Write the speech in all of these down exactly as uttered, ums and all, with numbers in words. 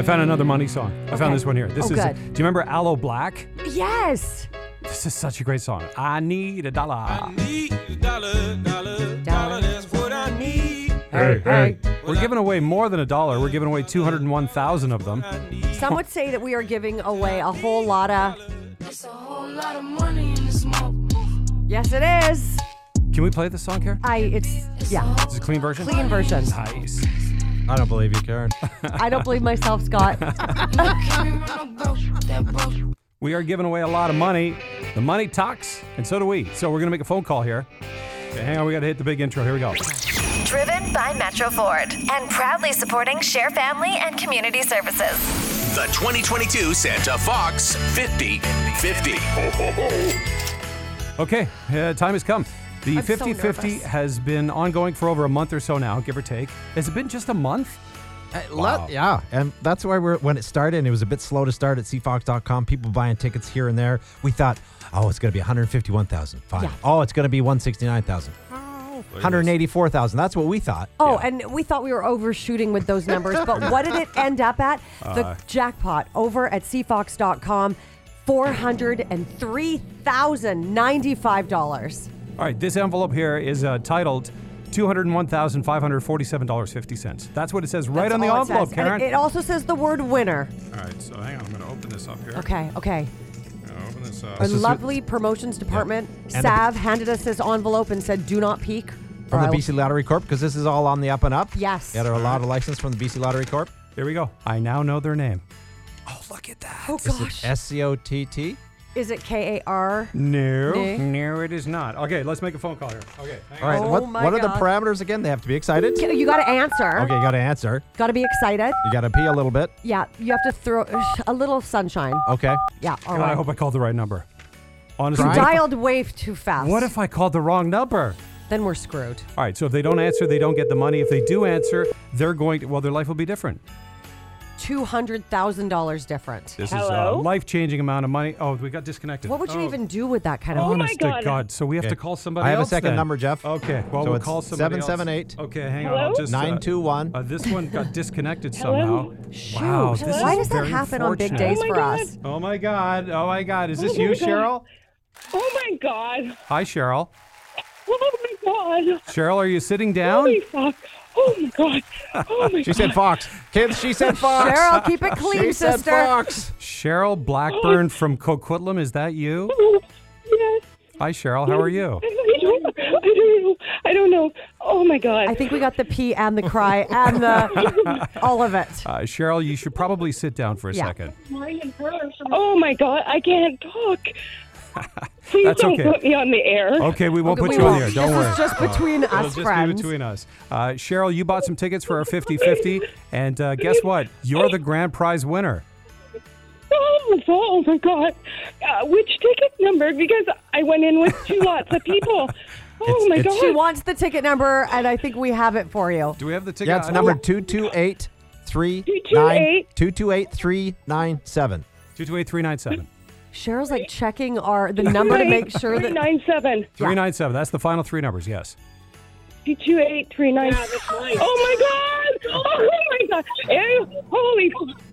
found another money song. I Okay. found this one here. This Oh, is. good. Do you remember Aloe Black? Yes. This is such a great song. I need a dollar. I need a dollar, dollar, dollar, that's what I need. Hey, hey. We're giving away more than a dollar. We're giving away two hundred one thousand of them. Some would say that we are giving away a whole lot of. It's a whole lot of money in the smoke. Yes, it is. Can we play this song, Karen? I. It's yeah. Is it a clean version? Clean version. Nice. I don't believe you, Karen. I don't believe myself, Scott. We are giving away a lot of money. The money talks, and so do we. So we're going to make a phone call here. Okay, hang on, we got to hit the big intro. Here we go. Driven by Metro Ford and proudly supporting Share Family and Community Services. The twenty twenty-two Santa Fox fifty fifty. Okay, uh, time has come. The I'm so fifty fifty nervous. has been ongoing for over a month or so now, give or take. Has it been just a month? Uh, Wow. let- yeah, and that's why we're when it started, and it was a bit slow to start at c fox dot com. People buying tickets here and there. We thought, oh, it's going to be one hundred fifty-one thousand. Fine. Yeah. Oh, it's going to be one hundred sixty-nine thousand. one hundred eighty-four thousand. That's what we thought. Oh, Yeah. and we thought we were overshooting with those numbers, but what did it end up at? The jackpot over at c fox dot com, four hundred three thousand ninety-five dollars. All right, this envelope here is uh, titled two hundred one thousand five hundred forty-seven dollars and fifty cents. That's what it says right That's on the all it envelope, says. And Karen. It, it also says the word winner. All right, so hang on. I'm going to open this up here. Okay, okay. I'm gonna open this up. Our This is- lovely promotions department, And Sav, handed us this envelope and said, do not peek. From or the I- B C Lottery Corp, because this is all on the up and up. Yes. Got our lotto license from the B C Lottery Corp. There we go. I now know their name. Oh, look at that. Oh, Is it gosh. S C O T T? Is it K A R? No, No. no, it is not. Okay, let's make a phone call here. Okay, hang All right. Oh what my what are the God. parameters again? They have to be excited. You got to answer. Okay, you got to answer. Got to be excited. You got to pee a little bit. Yeah, you have to throw a little sunshine. Okay. Yeah, all God, I right. hope I called the right number. Honestly, You Brian? what if- dialed way too fast. what if I called the wrong number? Then we're screwed. All right, so if they don't answer, they don't get the money. If they do answer, they're going to, well, their life will be different. two hundred thousand dollars different. This is a Hello? life-changing amount of money. Oh, we got disconnected. What would you Oh, even do with that kind of Oh my Honest to God. God. So we have Okay. to call somebody I have a else second then. number, Jeff. Okay, well, So we'll it's call somebody seven seven else. eight Okay, hang on. Hello? I'll just, uh, nine two one. Uh, this one got disconnected Hello? somehow. Shoot. Wow, this Why is does that very happen on big unfortunate. days Oh my for God. us? Oh my God! Oh my God! Is this Oh you, my God. Cheryl? Oh my God. Hi, Cheryl. Oh my God. Cheryl, are you sitting down? Holy fuck. Oh my God. Oh my She God. said Fox. Kids, she said Fox. Cheryl, keep it clean, she said sister. Fox. Cheryl Blackburn from Coquitlam. Is that you? Yes. Hi, Cheryl. How are you? I don't, I don't know. I don't know. Oh my God. I think we got the pee and the cry and the all of it. Uh, Cheryl, you should probably sit down for a Yeah. second. Oh my God. I can't talk. Please That's don't okay. put me on the air. Okay, we won't Okay, put we you on won't. the air. Don't this worry. is just between It'll us just friends. be between us. Uh, Cheryl, you bought some tickets for our fifty fifty, and uh, guess what? You're the grand prize winner. Oh, oh my God. Uh, which ticket number? Because I went in with two lots of people. Oh It's- my it's- God. She wants the ticket number, and I think we have it for you. Do we have the ticket? Yeah, it's I- number two two eight three two two nine eight. two two eight three nine seven. two two eight three nine seven. Cheryl's like checking our the number to make sure that. nine seven. three nine seven. That's the final three numbers, yes. two two eight three nine. Oh my God. Oh my God. Ew. Holy.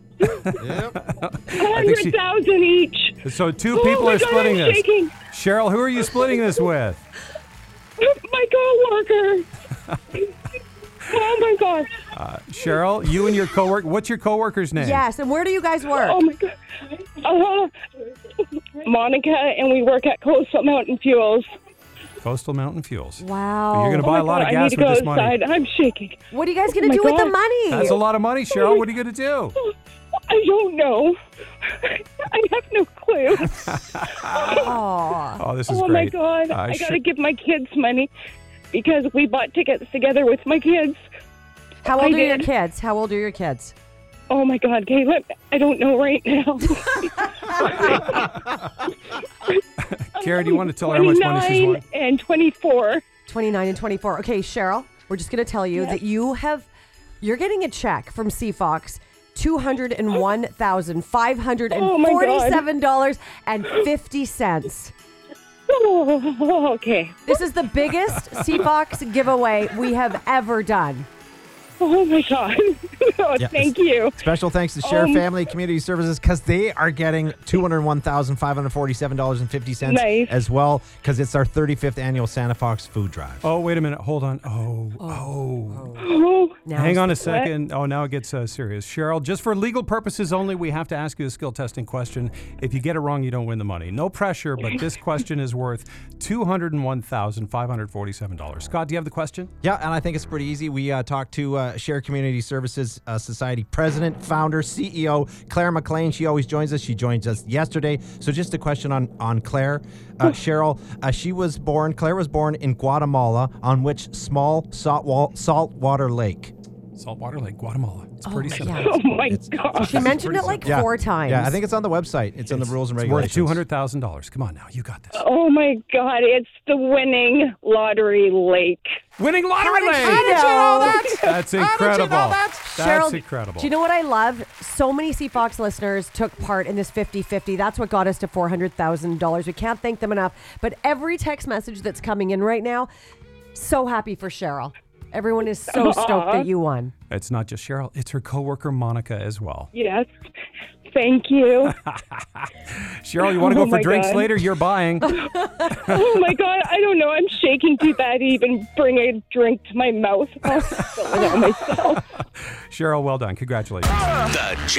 I think she- one hundred thousand each. So two Oh people my are God, splitting I'm this. shaking. Cheryl, who are you splitting this with? My coworker. Oh my God. Cheryl, you and your coworker. What's your coworker's name? Yes, and where do you guys work? Oh my God. Uh, Monica, and we work at Coastal Mountain Fuels. Coastal Mountain Fuels. Wow. You're gonna Oh buy my a lot God, of gas I need to with go this money. outside. I'm shaking. What are you guys gonna Oh my do with the God. money? That's a lot of money, Cheryl. What are you gonna do? I don't know. I have no clue. Aw. Oh, this is Oh great. my God. Uh, I Sh- got to give my kids money because we bought tickets together with my kids. How old I are your did. kids? How old are your kids? Oh my God, Caleb. I don't know right now. Karen, do you want to tell her how much money she's won? twenty-nine and twenty-four. twenty-nine and twenty-four. Okay, Cheryl, we're just going to tell you Yes. that you have, you're getting a check from C Fox, two hundred one thousand five hundred forty-seven dollars and fifty cents. Oh, okay. This is the biggest C Fox giveaway we have ever done. Oh my God! Oh, Yeah, thank you. Special thanks to Share Um, Family Community Services because they are getting two hundred one thousand five hundred forty-seven dollars and fifty cents Nice. as well because it's our thirty-fifth annual Santa Fox Food Drive. Oh, wait a minute. Hold on. Oh, oh. Oh, Now Hang is on the- a second. Oh, now it gets uh, serious. Cheryl, just for legal purposes only, we have to ask you a skill testing question. If you get it wrong, you don't win the money. No pressure, but this question is worth two hundred one thousand five hundred forty-seven dollars. Scott, do you have the question? Yeah, and I think it's pretty easy. We uh, talked to uh, Share Community Services uh, Society President, Founder, C E O, Claire McLean. She always joins us. She joined us yesterday. So just a question on, on Claire. Uh, Cheryl, uh, she was born, Claire was born in Guatemala on which small salt wa- saltwater lake? Saltwater Lake, Guatemala. It's pretty my simple. God. oh my It's- God! She mentioned it like Yeah. four times. Yeah, I think it's on the website. It's, in the rules and It's regulations. worth two hundred thousand dollars. Come on now. You got this. Oh my God! It's the winning lottery lake. Winning lottery did lake. she know that? That's incredible. That's Cheryl, incredible. Do you know what I love? So many C Fox listeners took part in this fifty-fifty. That's what got us to four hundred thousand dollars. We can't thank them enough. But every text message that's coming in right now, so happy for Cheryl. Everyone is so stoked that you won. It's not just Cheryl. It's her coworker, Monica, as well. Yes. Thank you. Cheryl, you want to Oh go for my drinks God. later? You're buying. Oh my God! I don't know. I'm shaking too bad to even bring a drink to my mouth. I'll spill it out myself. Cheryl, well done. Congratulations. The